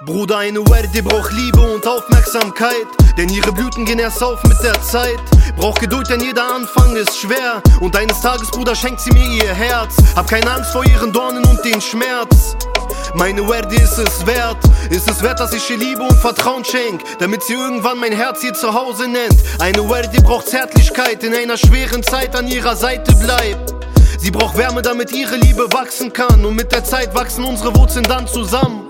Bruder, eine Werde braucht Liebe und Aufmerksamkeit, denn ihre Blüten gehen erst auf mit der Zeit. Braucht Geduld, denn jeder Anfang ist schwer, und eines Tages, Bruder, schenkt sie mir ihr Herz. Hab keine Angst vor ihren Dornen und den Schmerz. Meine Werde ist es wert, dass ich ihr Liebe und Vertrauen schenk, damit sie irgendwann mein Herz ihr Zuhause nennt. Eine Werde braucht Zärtlichkeit, in einer schweren Zeit an ihrer Seite bleibt. Sie braucht Wärme, damit ihre Liebe wachsen kann, und mit der Zeit wachsen unsere Wurzeln dann zusammen.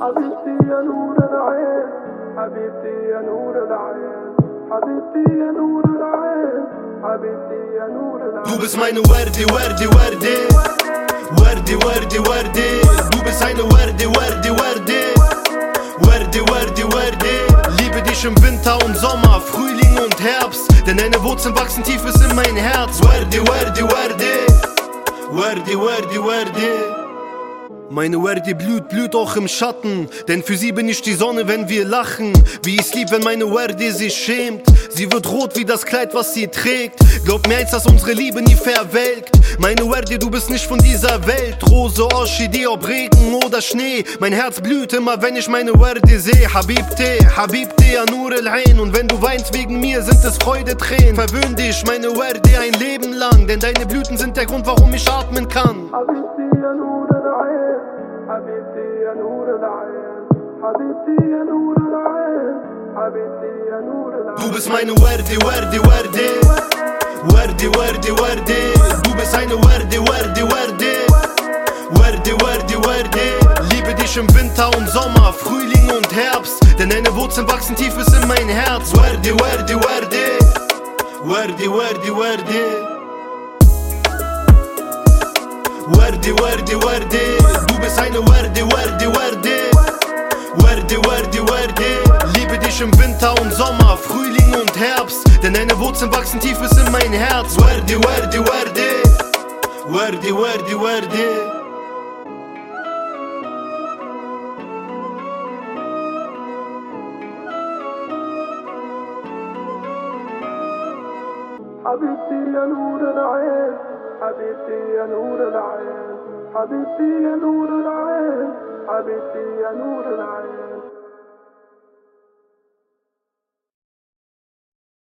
Du bist meine Werde, Werde, Werde. Werde, Werde, Werde. Du bist eine Werde, Werde, Werde. Werde, Werde, Werde. Liebe dich im Winter und Sommer, Frühling und Herbst, denn deine Wurzeln wachsen tief bis in mein Herz. Werde, Werde, Werde. Werde, Werde, Werde. Meine Werde blüht auch im Schatten, denn für sie bin ich die Sonne, wenn wir lachen. Wie ich's lieb, wenn meine Werde sich schämt. Sie wird rot wie das Kleid, was sie trägt. Glaub mir eins, dass unsere Liebe nie verwelkt. Meine Werde, du bist nicht von dieser Welt. Rose, Orchidee, ob Regen oder Schnee. Mein Herz blüht immer, wenn ich meine Werde sehe. Habibti, Habibti, ya Nur al-Ain. Und wenn du weinst wegen mir, sind es Freudetränen. Verwöhn dich, meine Werde, ein Leben lang, denn deine Blüten sind der Grund, warum ich atmen kann. حبيبتي يا نور العين حبيبتي يا نور العين حبيبتي يا نور العين حبيبتي يا نور العين. Du bist meine Werde, Werde, Werde. Werde, Werde, Werde. Du bist eine Werde, Werde, Werde. Werde, Werde, Werde. Liebe dich im Winter und Sommer, Frühling und Herbst, denn deine Wurzeln wachsen tief bis in mein Herz. Werde, Werde, Werde. Werde, Werde, Werde. Werde, Werde, Werde. Du bist eine Werde, Werde, Werde. Werde, Werde, Werde. Liebe dich im Winter und Sommer, Frühling und Herbst, denn deine Wurzeln wachsen tief bis in mein Herz. Werde, Werde, Werde. Werde, Werde, Werde. حبيبتي يا نور العين حبيبتي يا نور العين حبيبتي يا نور العين حبيبتي يا نور العين.